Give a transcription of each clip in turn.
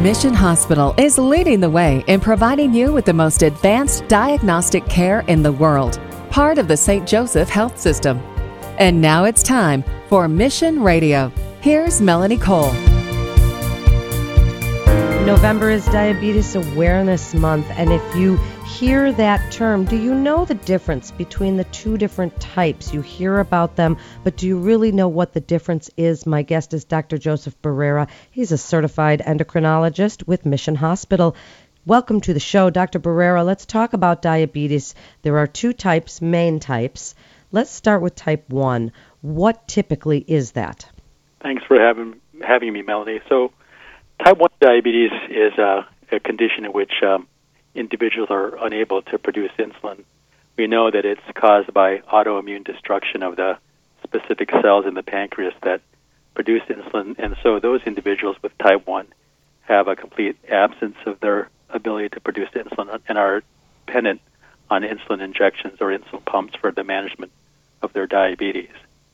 Mission Hospital is leading the way in providing you with the most advanced diagnostic care in the world, part of the St. Joseph Health System. And now it's time for Mission Radio. Here's Melanie Cole. November is Diabetes Awareness Month, and if you hear that term, do you know the difference between the two different types? You hear about them, but do you really know what the difference is? My guest is Dr. Joseph Barrera. He's a certified endocrinologist with Mission Hospital. Welcome to the show, Dr. Barrera. Let's talk about diabetes. There are two types, main types. Let's start with type 1. What typically is that? Thanks for having me, Melanie. So type 1 diabetes is a condition in which individuals are unable to produce insulin. We know that it's caused by autoimmune destruction of the specific cells in the pancreas that produce insulin, and so those individuals with type 1 have a complete absence of their ability to produce insulin and are dependent on insulin injections or insulin pumps for the management of their diabetes.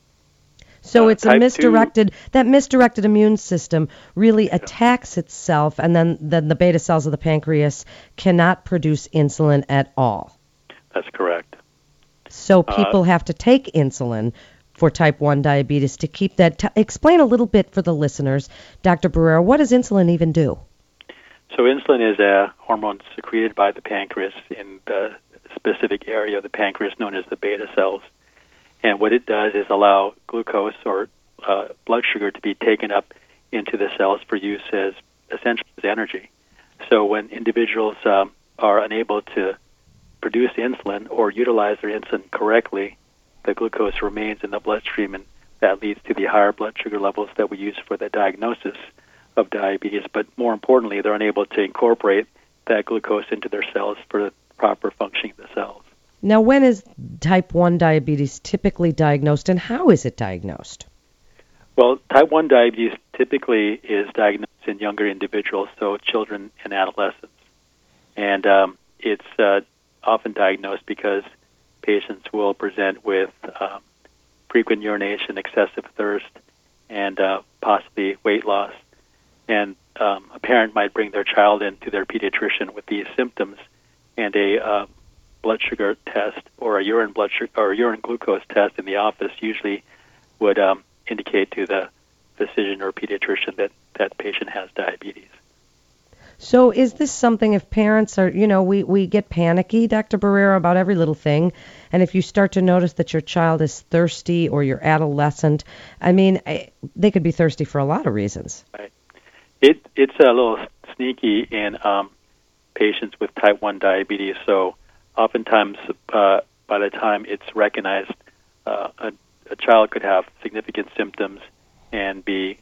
So it's that misdirected immune system really attacks itself, and then the beta cells of the pancreas cannot produce insulin at all. That's correct. So people have to take insulin for type 1 diabetes to keep that. Explain a little bit for the listeners, Dr. Barrera, what does insulin even do? So insulin is a hormone secreted by the pancreas in the specific area of the pancreas known as the beta cells. And what it does is allow glucose or blood sugar to be taken up into the cells for use as essentially as energy. So when individuals are unable to produce insulin or utilize their insulin correctly, the glucose remains in the bloodstream, and that leads to the higher blood sugar levels that we use for the diagnosis of diabetes. But more importantly, they're unable to incorporate that glucose into their cells for the proper functioning of the cells. Now, when is type 1 diabetes typically diagnosed, and how is it diagnosed? Well, type 1 diabetes typically is diagnosed in younger individuals, so children and adolescents. And it's often diagnosed because patients will present with frequent urination, excessive thirst, and possibly weight loss. And a parent might bring their child in to their pediatrician with these symptoms, and a blood sugar test or a urine blood sugar or urine glucose test in the office usually would indicate to the physician or pediatrician that that patient has diabetes. So is this something, if parents are, we get panicky, Dr. Barrera, about every little thing, and if you start to notice that your child is thirsty or your adolescent, they could be thirsty for a lot of reasons. Right. It's a little sneaky in patients with type 1 diabetes, so oftentimes, by the time it's recognized, a child could have significant symptoms and be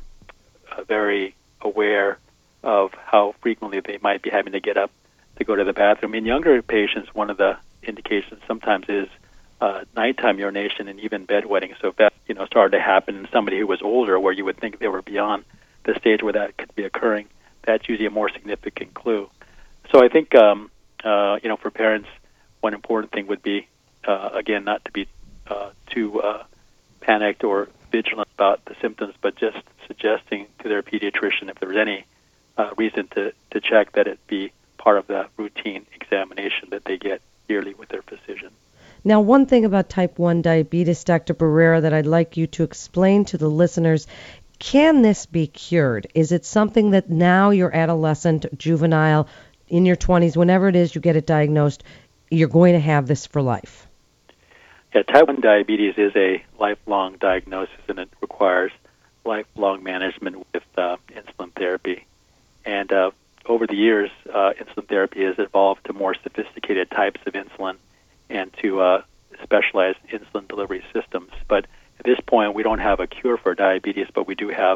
very aware of how frequently they might be having to get up to go to the bathroom. In younger patients, one of the indications sometimes is nighttime urination and even bedwetting. So if that started to happen in somebody who was older, where you would think they were beyond the stage where that could be occurring, that's usually a more significant clue. So I think for parents, one important thing would be, again, not to be too panicked or vigilant about the symptoms, but just suggesting to their pediatrician if there's any reason to check that it be part of the routine examination that they get yearly with their physician. Now, one thing about type 1 diabetes, Dr. Barrera, that I'd like you to explain to the listeners, can this be cured? Is it something that now you're adolescent, juvenile, in your 20s, whenever it is you get it diagnosed, you're going to have this for life? Yeah, type 1 diabetes is a lifelong diagnosis, and it requires lifelong management with insulin therapy. And over the years, insulin therapy has evolved to more sophisticated types of insulin and to specialized insulin delivery systems. But at this point, we don't have a cure for diabetes, but we do have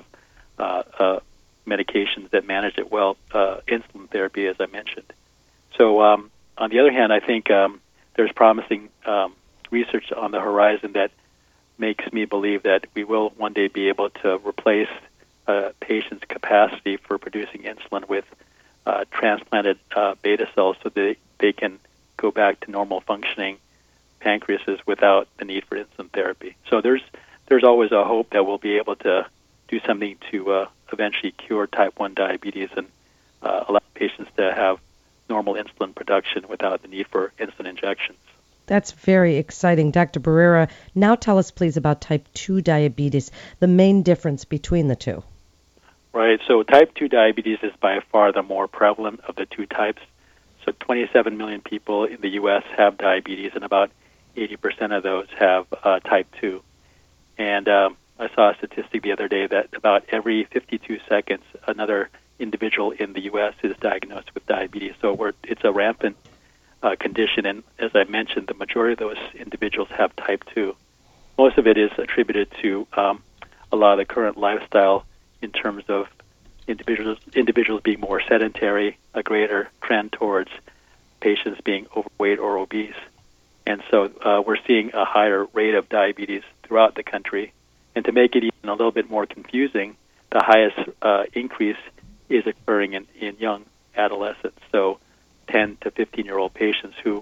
medications that manage it well, insulin therapy, as I mentioned. So on the other hand, I think there's promising research on the horizon that makes me believe that we will one day be able to replace a patient's capacity for producing insulin with transplanted beta cells so that they can go back to normal functioning pancreases without the need for insulin therapy. So there's always a hope that we'll be able to do something to eventually cure type 1 diabetes, and allow patients to have normal insulin production without the need for insulin injections. That's very exciting. Dr. Barrera, now tell us, please, about type 2 diabetes, the main difference between the two. Right. So type 2 diabetes is by far the more prevalent of the two types. So 27 million people in the U.S. have diabetes, and about 80% of those have type 2. And I saw a statistic the other day that about every 52 seconds, another individual in the U.S. is diagnosed with diabetes. So it's a rampant condition, and as I mentioned, the majority of those individuals have type 2. Most of it is attributed to a lot of the current lifestyle in terms of individuals being more sedentary, a greater trend towards patients being overweight or obese. And so we're seeing a higher rate of diabetes throughout the country. And to make it even a little bit more confusing, the highest increase is occurring in young adolescents. So 10 to 15-year-old patients who,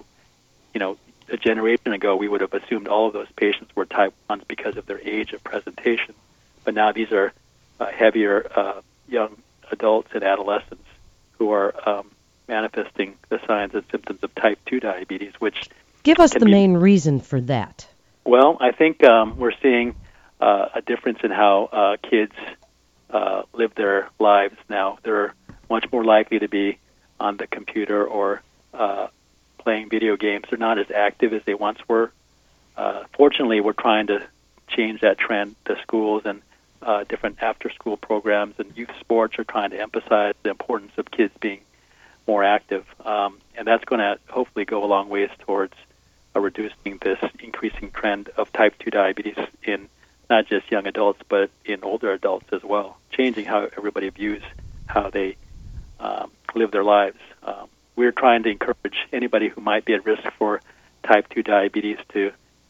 a generation ago, we would have assumed all of those patients were type 1s because of their age of presentation. But now these are heavier young adults and adolescents who are manifesting the signs and symptoms of type 2 diabetes, which give us the main reason for that. Well, I think we're seeing a difference in how kids live their lives now. They're much more likely to be on the computer or playing video games. They're not as active as they once were. Fortunately, we're trying to change that trend. The schools and different after-school programs and youth sports are trying to emphasize the importance of kids being more active. And that's going to hopefully go a long ways towards reducing this increasing trend of type 2 diabetes in not just young adults, but in older adults as well, changing how everybody views how they live their lives. We're trying to encourage anybody who might be at risk for type 2 diabetes to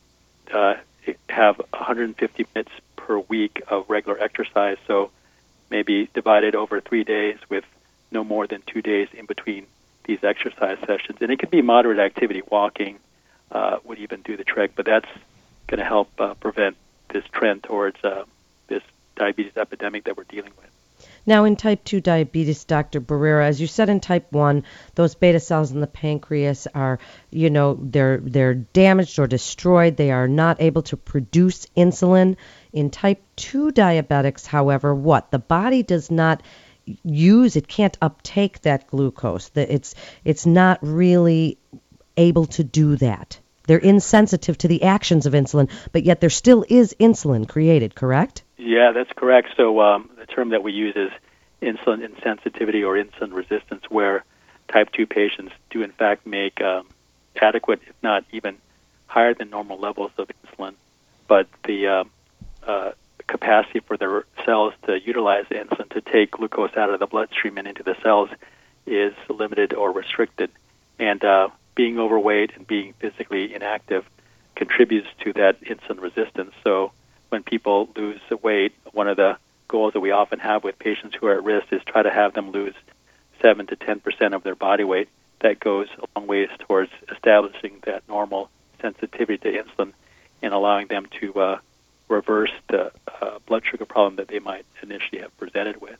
have 150 minutes per week of regular exercise, so maybe divided over 3 days with no more than 2 days in between these exercise sessions. And it could be moderate activity. Walking would even do the trick, but that's going to help prevent this trend towards this diabetes epidemic that we're dealing with. Now, in type 2 diabetes, Dr. Barrera, as you said in type 1, those beta cells in the pancreas are, they're damaged or destroyed. They are not able to produce insulin. In type 2 diabetics, however, the body does not it can't uptake that glucose. It's not really able to do that. They're insensitive to the actions of insulin, but yet there still is insulin created, correct? Yeah, that's correct. So the term that we use is insulin insensitivity or insulin resistance, where type 2 patients do in fact make adequate, if not even higher than normal levels of insulin, but the capacity for their cells to utilize the insulin to take glucose out of the bloodstream and into the cells is limited or restricted. And being overweight and being physically inactive contributes to that insulin resistance. So when people lose weight, one of the goals that we often have with patients who are at risk is try to have them lose 7 to 10% of their body weight. That goes a long ways towards establishing that normal sensitivity to insulin and allowing them to reverse the blood sugar problem that they might initially have presented with.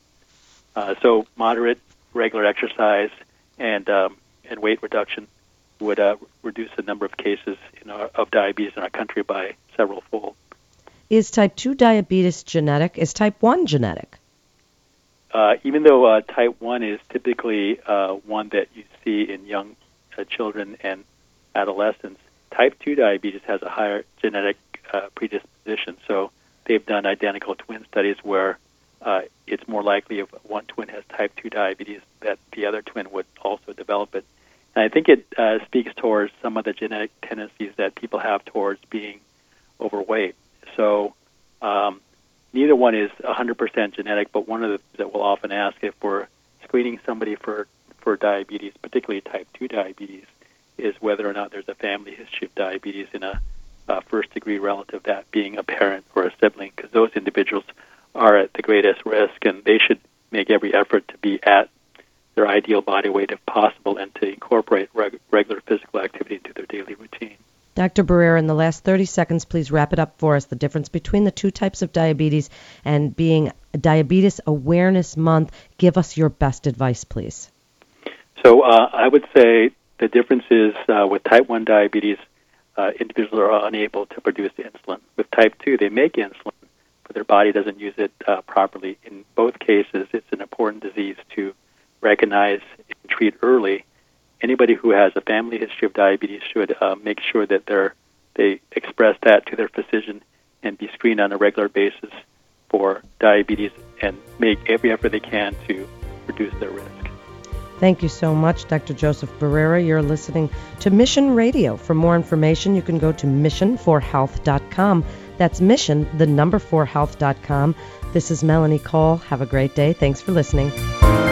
So moderate, regular exercise and weight reduction would reduce the number of cases of diabetes in our country by several-fold. Is type 2 diabetes genetic? Is type 1 genetic? Even though type 1 is typically one that you see in young children and adolescents, type 2 diabetes has a higher genetic predisposition. So they've done identical twin studies where it's more likely if one twin has type 2 diabetes that the other twin would also develop it. And I think it speaks towards some of the genetic tendencies that people have towards being overweight. So neither one is 100% genetic, but one of the things that we'll often ask if we're screening somebody for diabetes, particularly type 2 diabetes, is whether or not there's a family history of diabetes in a first-degree relative, that being a parent or a sibling, because those individuals are at the greatest risk, and they should make every effort to be at their ideal body weight if possible and to incorporate regular physical activity into their daily routine. Dr. Barrera, in the last 30 seconds, please wrap it up for us, the difference between the two types of diabetes and being Diabetes Awareness Month. Give us your best advice, please. So I would say the difference is with type 1 diabetes, individuals are unable to produce insulin. With type 2, they make insulin, but their body doesn't use it properly. In both cases, it's an important disease to recognize and treat early. Anybody who has a family history of diabetes should make sure that they express that to their physician and be screened on a regular basis for diabetes and make every effort they can to reduce their risk. Thank you so much, Dr. Joseph Barrera. You're listening to Mission Radio. For more information, you can go to mission4health.com. That's mission, the number 4health.com. This is Melanie Cole. Have a great day. Thanks for listening.